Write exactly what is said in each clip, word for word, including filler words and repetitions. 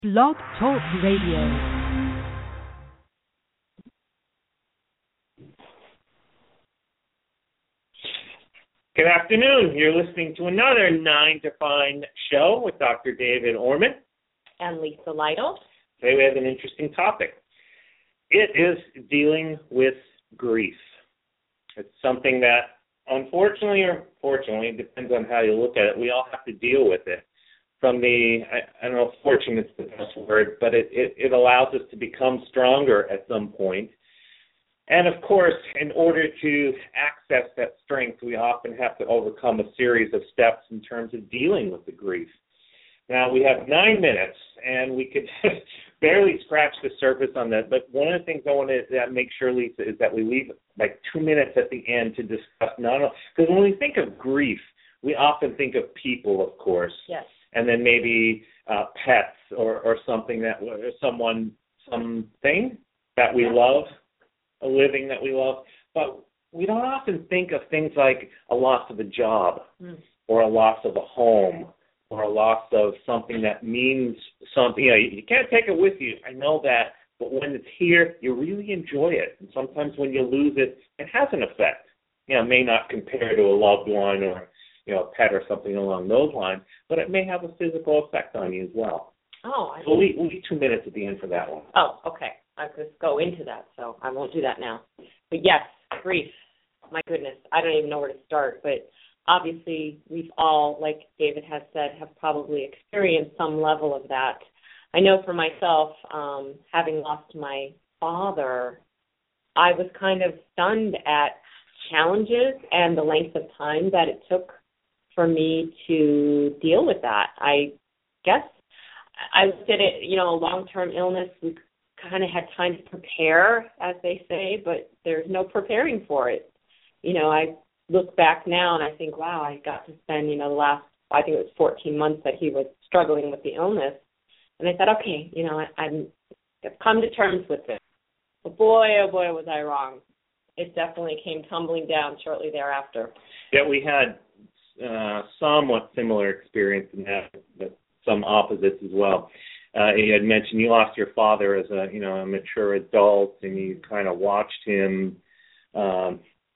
Blog Talk Radio. Good afternoon. You're listening to another nine to five show with Doctor David Orman. And Lisa Lytle. Today we have an interesting topic. It is dealing with grief. It's something that, unfortunately or fortunately, it depends on how you look at it, we all have to deal with it. From the, I, I don't know if fortunate's the best word, but it, it, it allows us to become stronger at some point. And, of course, in order to access that strength, we often have to overcome a series of steps in terms of dealing with the grief. Now, we have nine minutes, and we could barely scratch the surface on that. But one of the things I want to make sure, Lisa, is that we leave like two minutes at the end to discuss not only, because when we think of grief, we often think of people, of course. Yes. And then maybe uh, pets or, or something that, or someone, something that we love, a living that we love. But we don't often think of things like a loss of a job mm. or a loss of a home or a loss of something that means something. You know, you can't take it with you. I know that. But when it's here, you really enjoy it. And sometimes when you lose it, it has an effect. You know, it may not compare to a loved one or, you know, a pet or something along those lines, but it may have a physical effect on you as well. Oh, I so we'll leave, we'll leave two minutes at the end for that one. Oh, okay. I could go into that, so I won't do that now. But yes, grief. My goodness, I don't even know where to start. But obviously, we've all, like David has said, have probably experienced some level of that. I know for myself, um, having lost my father, I was kind of stunned at challenges and the length of time that it took for me to deal with that. I guess I did it, you know, a long-term illness. We kind of had time to prepare, as they say, but there's no preparing for it. You know, I look back now and I think, wow, I got to spend, you know, the last, I think it was fourteen months that he was struggling with the illness. And I said, okay, you know, I, I'm, I've come to terms with this. But boy, oh boy, was I wrong. It definitely came tumbling down shortly thereafter. Yeah, we had uh, somewhat similar experience in that, but some opposites as well. Uh, you had mentioned you lost your father as a, you know, a mature adult, and you kind of watched him. Um,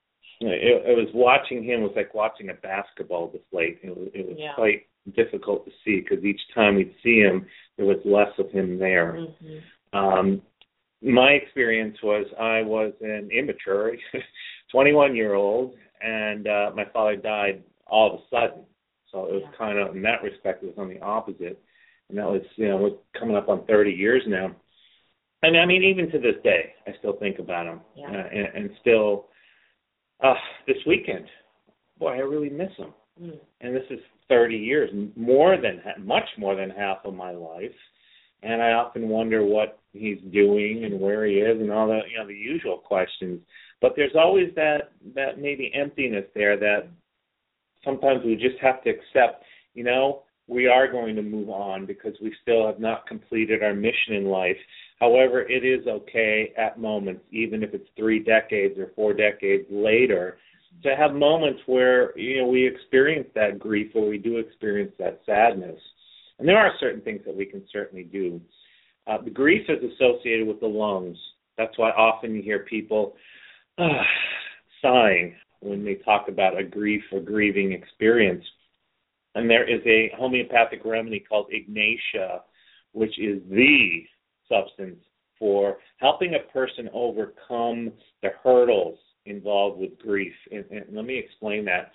it, it was watching him was like watching a basketball deflate. It was, it was yeah. quite difficult to see because each time we'd see him, there was less of him there. Mm-hmm. Um, my experience was I was an immature, twenty-one-year-old, and uh, my father died all of a sudden. So it was yeah. kind of, in that respect, it was on the opposite. And that was, you know, we're coming up on thirty years now. And I mean, even to this day, I still think about him. Yeah. Uh, and, and still, uh, this weekend, boy, I really miss him. Mm. And this is thirty years, more than, much more than half of my life. And I often wonder what he's doing and where he is and all the, you know, the usual questions. But there's always that, that maybe emptiness there that sometimes we just have to accept, you know, we are going to move on because we still have not completed our mission in life. However, it is okay at moments, even if it's three decades or four decades later, to have moments where, you know, we experience that grief or we do experience that sadness. And there are certain things that we can certainly do. Uh, the grief is associated with the lungs. That's why often you hear people uh, sighing when they talk about a grief or grieving experience. And there is a homeopathic remedy called Ignatia, which is the substance for helping a person overcome the hurdles involved with grief. And, and let me explain that.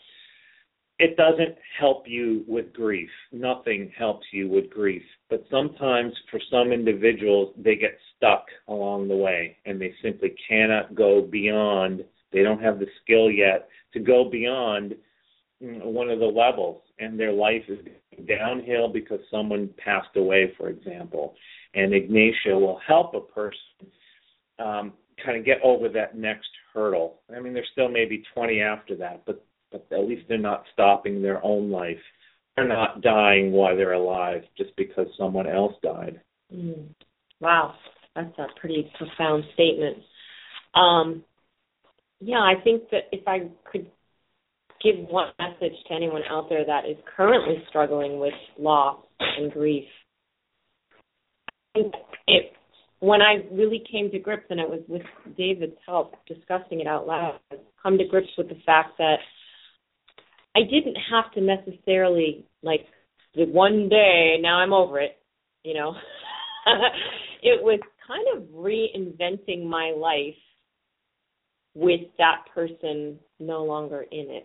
It doesn't help you with grief. Nothing helps you with grief. But sometimes for some individuals, they get stuck along the way, and they simply cannot go beyond. They don't have the skill yet to go beyond one of the levels, and their life is downhill because someone passed away, for example. And Ignatia will help a person um, kind of get over that next hurdle. I mean, there's still maybe twenty after that, but, but at least they're not stopping their own life. They're not dying while they're alive just because someone else died. Mm. Wow, that's a pretty profound statement. Um, yeah, I think that if I could give one message to anyone out there that is currently struggling with loss and grief, think it, when I really came to grips, and it was with David's help, discussing it out loud, come to grips with the fact that I didn't have to necessarily, like, the one day, now I'm over it, you know. It was kind of reinventing my life with that person no longer in it.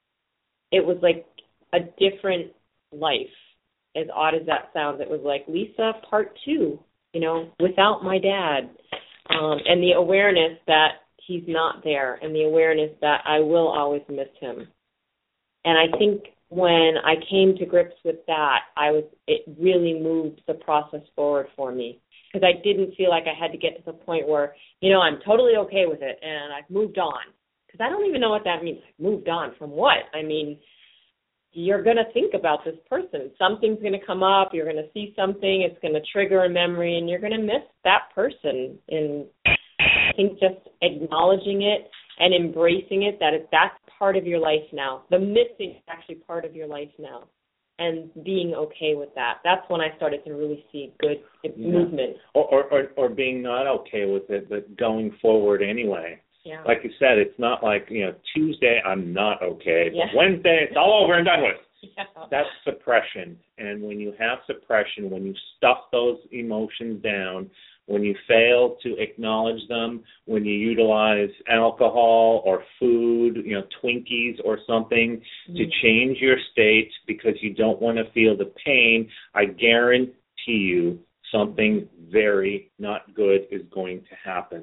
It was like a different life, as odd as that sounds. It was like Lisa part two, you know, without my dad, um, and the awareness that he's not there, and the awareness that I will always miss him. And I think when I came to grips with that, I was it really moved the process forward for me, because I didn't feel like I had to get to the point where, you know, I'm totally okay with it and I've moved on. Because I don't even know what that means. Moved on from what? I mean, you're going to think about this person. Something's going to come up. You're going to see something. It's going to trigger a memory, and you're going to miss that person. And I think just acknowledging it and embracing it, that it, that's part of your life now. The missing is actually part of your life now. And being okay with that. That's when I started to really see good yeah. movement. Or, or, or, or being not okay with it, but going forward anyway. Yeah. Like you said, it's not like, you know, Tuesday I'm not okay, yeah. but Wednesday it's all over and done with. Yeah. That's suppression. And when you have suppression, when you stuff those emotions down, when you fail to acknowledge them, when you utilize alcohol or food, you know, Twinkies or something mm-hmm. to change your state because you don't want to feel the pain, I guarantee you something very not good is going to happen.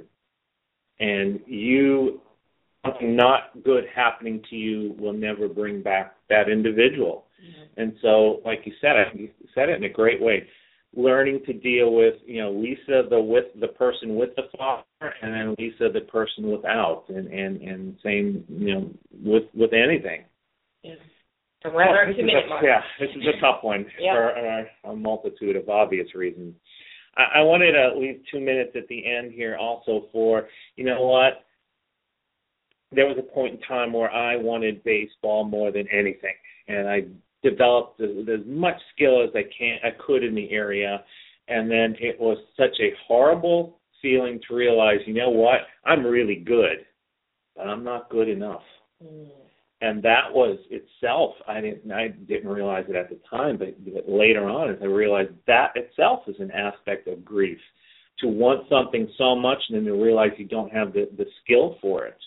And you, something not good happening to you will never bring back that individual. Mm-hmm. And so, like you said, you said it in a great way. Learning to deal with, you know, Lisa, the with the person with the father, and then Lisa, the person without, and and, and same, you know, with with anything. Yeah. And we're at our two-minute mark. Yeah, this is a tough one yep. for a, a multitude of obvious reasons. I, I wanted to leave two minutes at the end here also for, you know what, there was a point in time where I wanted baseball more than anything, and I developed as, as much skill as I can I could in the area, and then it was such a horrible feeling to realize, you know what, I'm really good, but I'm not good enough. Mm. And that was itself, I didn't I didn't realize it at the time, but later on as I realized that itself is an aspect of grief, to want something so much and then to realize you don't have the, the skill for it,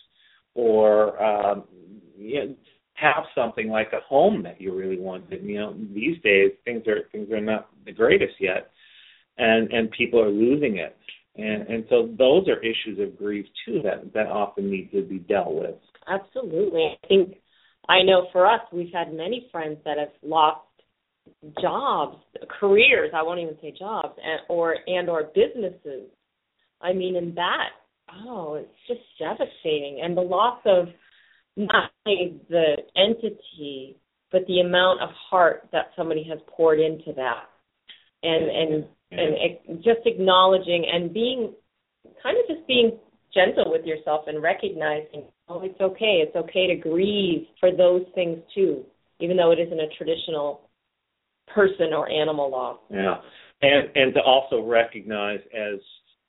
or um, you know, have something like a home that you really wanted. You know, these days things are things are not the greatest yet, and and people are losing it, and and so those are issues of grief too that that often need to be dealt with. Absolutely. I think I know for us, we've had many friends that have lost jobs, careers. I won't even say jobs, and or and or businesses. I mean, in that, oh, it's just devastating, and the loss of not only the entity, but the amount of heart that somebody has poured into that, and and and just acknowledging and being kind of just being gentle with yourself and recognizing, oh, it's okay. It's okay to grieve for those things too, even though it isn't a traditional person or animal loss. Yeah, and and to also recognize as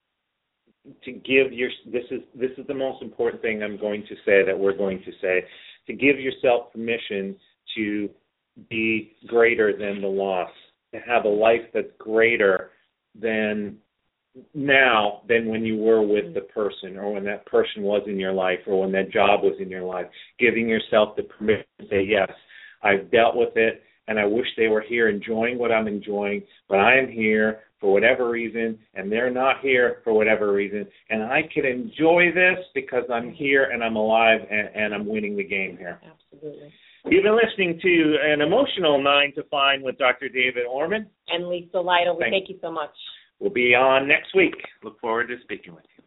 to give your this is this is the most important thing I'm going to say that we're going to say, to give yourself permission to be greater than the loss, to have a life that's greater than now than when you were with the person, or when that person was in your life, or when that job was in your life. Giving yourself the permission to say, yes, I've dealt with it, and I wish they were here enjoying what I'm enjoying, but I am here for whatever reason, and they're not here for whatever reason, and I can enjoy this because I'm here and I'm alive and, and I'm winning the game here. Absolutely. You've been listening to an emotional nine to five with Doctor David Orman. And Lisa Lytle. Thank, thank you so much. We'll be on next week. Look forward to speaking with you.